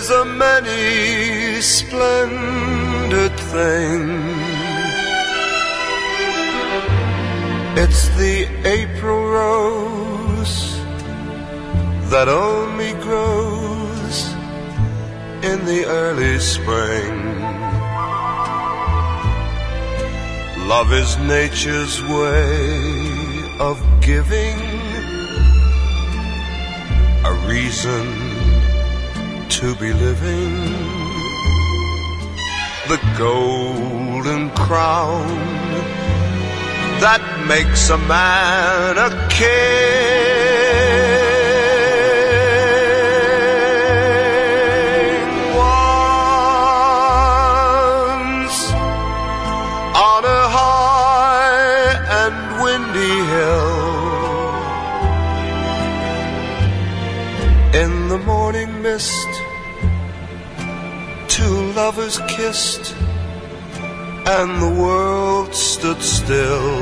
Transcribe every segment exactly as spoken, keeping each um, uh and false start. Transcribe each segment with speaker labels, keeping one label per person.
Speaker 1: is a many splendid thing. It's the April rose that only grows in the early spring. Love is nature's way of giving a reason to be living. The golden crown that makes a man a king. Once on a high and windy hill, in the morning mist, two lovers kissed, and the world stood still.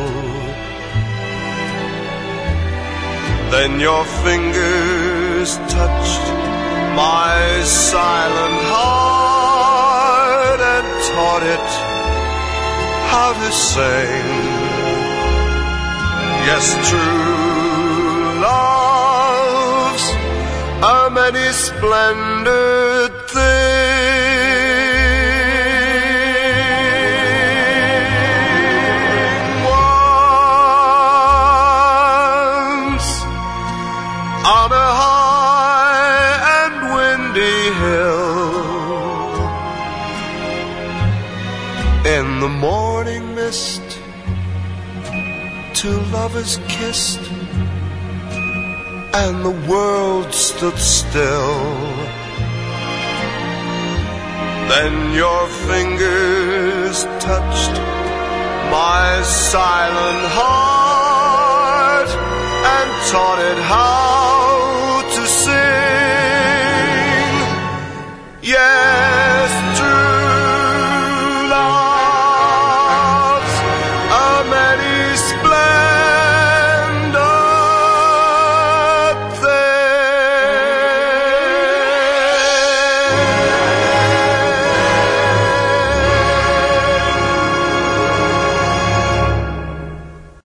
Speaker 1: Then your fingers touched my silent heart and taught it how to sing. Yes, true love's a many splendid thing. On a high and windy hill, in the morning mist, two lovers kissed, and the world stood still. Then your fingers touched my silent heart and taught it how